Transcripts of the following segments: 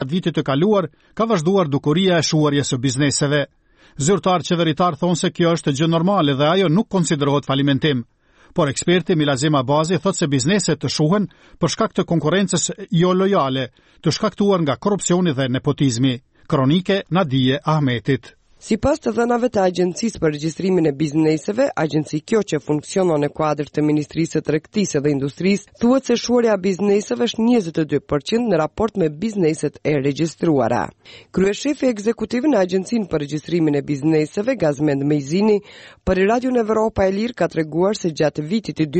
gjatë vitit të kaluar, ka vazhduar dukuria e shuarjes së bizneseve. Zyrtar qeveritar thonë se kjo është gjë normale dhe ajo nuk konsiderohet falimentim. Por eksperti Milazim Abazi thotë se bizneset të shuhen për shkak të konkurrencës jo lojale, të shkaktuar nga korrupsioni dhe nepotizmi. Kronike Nadije Ahmetit. Sipas të dhënave të Agjencisë për Regjistrimin e Bizneseve, agjenci kjo që funksionon në kuadër të Ministrisë së Tregtisë dhe Industrisë, thuhet se shuarja e bizneseve është 22% në raport me bizneset e regjistruara. Kryeshefi ekzekutiv në Agjencinë për Regjistrimin e Bizneseve, Gazmend Mejzini, për Radio Evropa e Lirë ka treguar se gjatë vitit të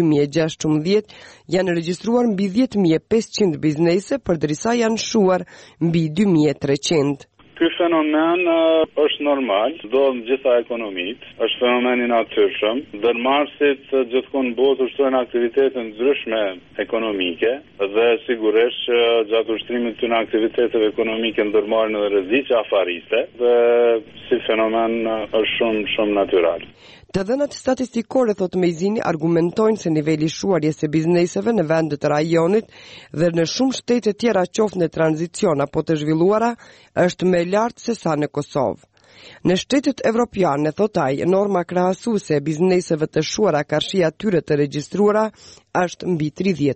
2016 janë regjistruar mbi 10.500 biznese, përderisa janë shuar mbi 2.300. Ky fenomen është normal, ndodh në gjitha ekonomitë, është fenomen i natyrshëm. Ndërmarrësit gjithmonë botë ushtrojnë aktivitete ndryshme ekonomike dhe sigurisht që gjatë ushtrimit të aktiviteteve ekonomike ndërmarrin edhe rreziqe afariste dhe si fenomen është shumë natyral. Të dhënat statistikore, thot Mejzini, argumentojnë se niveli shuarjes së bizneseve në vendet të rajonit dhe në shumë shtete tjera qoftë në tranzicion apo të zhvilluara është më lart se sa në Kosovë. Në shtetet evropiane, thot ai, norma krahasuese e bizneseve të shuara karshia tyre të regjistruara është mbi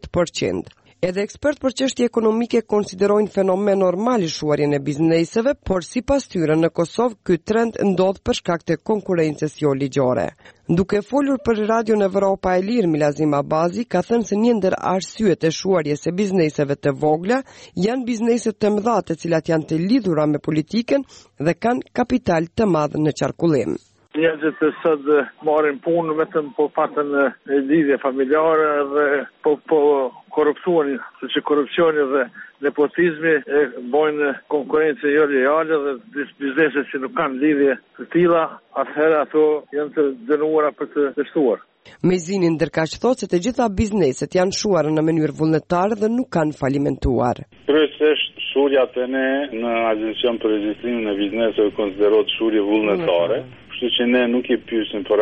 30%. Edhe ekspert për çështje ekonomike konsiderojnë fenomen normal i shuarjen e bizneseve, por sipas tyre në Kosovë ky trend ndodh për shkak të konkurrencës jo ligjore. Duke folur për Radio Evropa e Lirë, Milazim Abazi ka thënë se një ndër arsyet e shuarjes së bizneseve të vogla janë bizneset të mëdha të cilat janë të lidhura me politikën dhe kanë kapital të madh në qarkullim. Njerëzit të sot marrin punë vetëm po patën lidhje familjare dhe po korrupsioni, sepse korrupsioni dhe nepotizmi e bojnë konkurrencë jo lojale dhe biznese që nuk kanë lidhje të tilla, atëherë ato janë të dënuara për të dështuar. Mejzini ndërkaq thotë se të gjitha bizneset janë shuar në mënyrë vullnetare dhe nuk kanë falimentuar. Kryesisht shurja e në Agjencion për Regjistrimin e Bizneseve konsiderohet shurje vullnetare. Kështu që ne nuk i pyesim për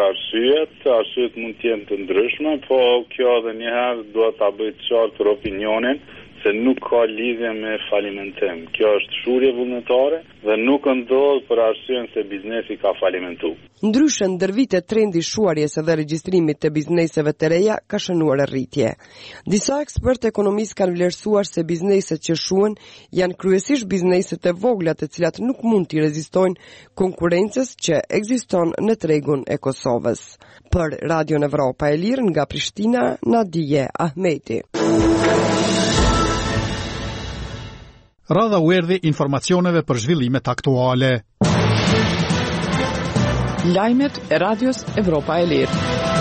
arsyet mund të jenë të ndryshme, po kjo edhe njëherë duhet ta bëj të qartë për opinionin se nuk ka lidhje me falimentim. Kjo është shurje vullnetare dhe nuk ndodh për arsyen se biznesi ka falimentuar. Ndryshe, ndër vite trendi shuarjes dhe regjistrimit të bizneseve të reja ka shënuar rritje. Disa ekspertë ekonomistë kanë vlerësuar se bizneset që shuhen janë kryesisht bizneset e vogla të cilat nuk mund t'i rezistojnë konkurrencës që ekziston në tregun e Kosovës. Për Radio Evropa e Lirë nga Prishtina, Nadije Ahmeti. Radha u erdhi informacioneve për zhvillimet aktuale. Lajmet e Radios Evropa e Lirë.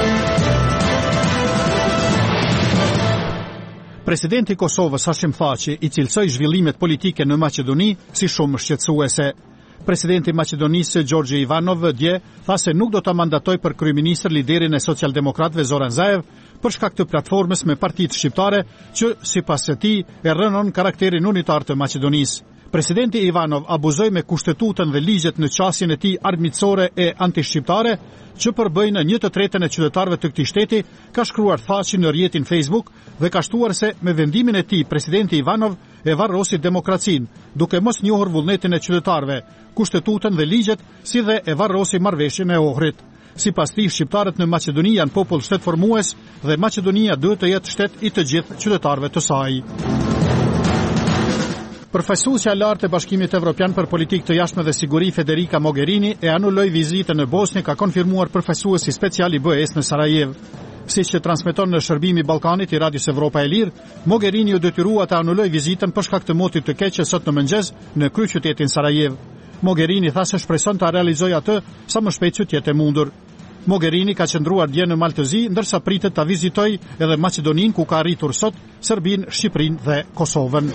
Presidenti i Kosovës Hashim Thaçi i cilësoi zhvillimet politike në Maqedoni si shumë shqetësuese. Presidenti i Maqedonisë Gjorgje Ivanov dje tha se nuk do ta mandatoj për kryeministër liderin e socialdemokratëve Zoran Zaev për shkak të platformës me partitë shqiptare që sipas së tij e rënon karakterin unitar të Maqedonisë. Presidenti Ivanov abuzoi me kushtetutën dhe ligjet në qasjen e tij armiqësore e antishqiptare që përbëjnë 1/3 e qytetarëve të këtij shteti, ka shkruar Thaçi në rrjetin Facebook dhe ka shtuar se me vendimin e tij presidenti Ivanov e varrosi demokracinë, duke mos njohur vullnetin e qytetarëve, kushtetutën dhe ligjet, si dhe e varrosi marrëveshjen e Ohrit. Sipas tij, shqiptarët në Maqedoni janë popull shtetformues dhe Maqedonia duhet të jetë shtet i të gjithë qytetarëve të saj. Përfaqësuesja e lartë e Bashkimit Evropian për Politikë të Jashtme dhe Siguri Federica Mogherini e anuloi vizitën në Bosnjë, ka konfirmuar përfaqësuesi special i BE-s në Sarajevo. Siç e transmeton në Shërbimi i Ballkanit i Radios Evropa e Lirë, Mogherini u detyrua të anuloj vizitën për shkak të motit të keq sot në mëngjes në kryeqytetin Sarajevo. Mogherini tha se shpreson ta realizojë atë sa më shpejt që të jetë mundur. Mogherini ka qëndruar dje në Maltëzi, ndërsa pritet ta vizitojë edhe Maqedoninë, ku ka arritur sot, Serbinë, Shqipërinë dhe Kosovën.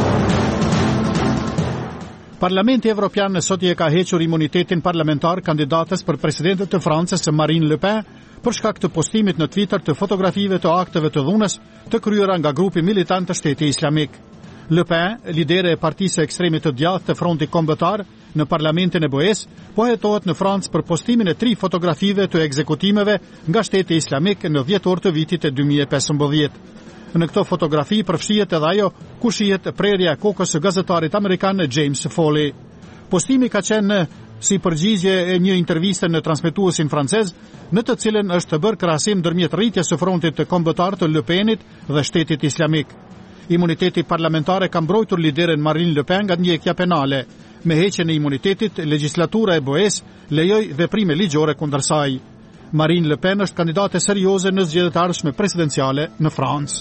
Parlamenti Evropian sot i ka hequr imunitetin parlamentar kandidatës për presidente të Francës Marine Le Pen për shkak të postimit në Twitter të fotografive të akteve të dhunës të kryera nga grupi militant të Shtetit Islamik. Le Pen, lidere e partisë ekstremit të djathtë të Fronti Kombëtar në parlamentin e BE-s, po hetohet në Francë për postimin e 3 fotografive të ekzekutimeve nga Shteti Islamik në dhjetor të vitit e 2015. Në këto fotografi përfshihet edhe ajo ku shihet prerja e kokës së gazetarit amerikan James Foley. Postimi ka qenë si përgjigje e një interviste në transmetuesin francez, në të cilën është bërë krahasim ndërmjet rritjes së frontit të kombëtar të Le Penit dhe Shtetit Islamik. Imuniteti parlamentare ka mbrojtur lideren Marine Le Pen nga ndjekja penale. Me heqjen e imunitetit, legjislatura e BE-s lejoi veprime ligjore kundër saj. Marine Le Pen është kandidate serioze në zgjedhjet e ardhshme presidenciale në Francë.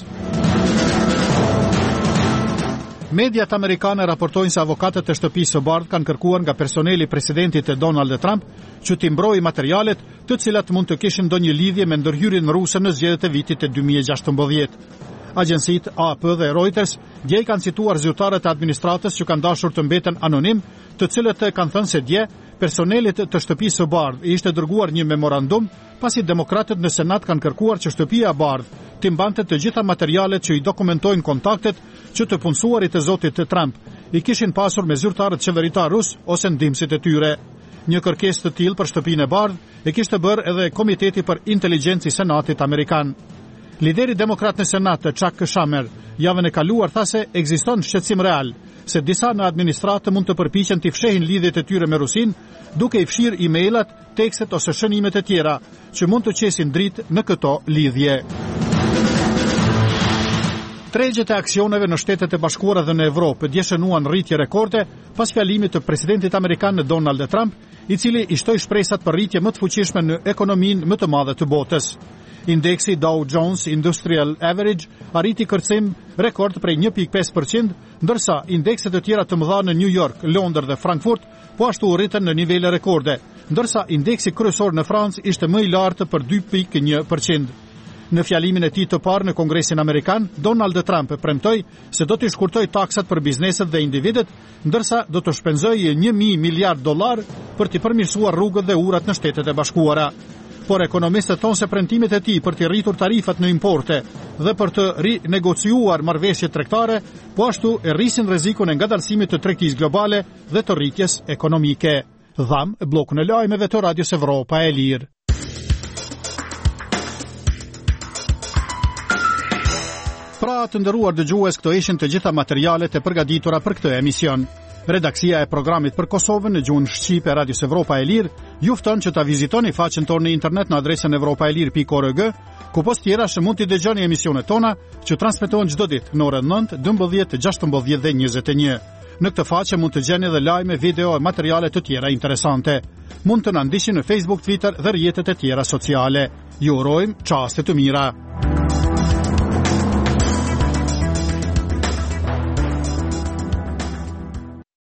Mediat amerikane raportojnë se avokatët e shtëpisë së bardhë kanë kërkuar nga personeli presidentit Donald Trump që t'i mbrojë materialet të cilat mund të kishin ndonjë lidhje me ndërhyrjen ruse në zgjedhjet e vitit e 2016. Agjensitë AP dhe Reuters dje kanë cituar zyrtarët e administratës që kanë dashur të mbeten anonim, të cilët kanë thënë se dje personelit të shtëpisë së bardhë ishte dërguar një memorandum pasi demokratët në Senat kanë kërkuar që shtëpia e bardhë të mbante të gjitha materialet që i dokumentojnë kontaktet që të punësuarit e zotit Trump i kishin pasur me zyrtarët qeveritar rus ose ndihmësit e tyre. Një kërkesë të tillë për shtëpinë e bardhë e kishte bërë edhe Komiteti për Inteligjencë i Senatit amerikan. Lideri demokrat në Senat, Chuck Schumer, javën e kaluar tha se ekziston shqetësim real se disa në administratë mund të përpiqen të fshehin lidhjet e tyre me Rusin, duke i fshirë email-at, tekstet ose shënimet e tjera që mund të qesin dritë në këto lidhje. Tregjet e aksioneve në Shtetet e Bashkuara dhe në Evropë dje shënuan rritje rekorde pas fjalimit të presidentit amerikan Donald Trump, i cili i shtoi shpresat për rritje më të fuqishme në ekonominë më të madhe të botës. Indeksi Dow Jones Industrial Average arriti kërcim rekord prej 1.5%, ndërsa indekset e tjera të mëdha në New York, Londër dhe Frankfurt po ashtu u rritën në nivele rekorde, ndërsa indeksi kryesor në Francë ishte më i lartë për 2.1%. Në fjalimin e tij të parë në Kongresin Amerikan, Donald Trump premtoi se do të shkurtojë taksat për bizneset dhe individët, ndërsa do të shpenzojë $1.000 miliard për të përmirësuar rrugët dhe urat në Shtetet e Bashkuara. Por ekonomistët thonë se premtimet e tij për të rritur tarifat në importe dhe për të rinegociuar marrëveshjet tregtare, po ashtu e rrisin rrezikun e ngadalësimit të tregtisë globale dhe të rritjes ekonomike. Dham bllokun e lajmeve të Radios Evropa e Lirë. Pra të nderuar dëgjues, këto ishin të gjitha materialet e përgatitura për këtë emision. Redaksia e programit për Kosovën në gjuhën shqipe e Radios Evropa e Lirë ju fton që ta vizitoni faqen tonë në internet në adresën evropaelir.org, ku post tjera që mund t'i dëgjoni emisionet tona që transmetohen çdo ditë në orën 9, 12, 16 dhe 21. Në këtë faqe mund të gjeni edhe lajme, video e materiale të tjera interesante. Mund të na ndiqni në Facebook, Twitter dhe rrjetet e tjera sociale. Ju urojmë çaste të mira.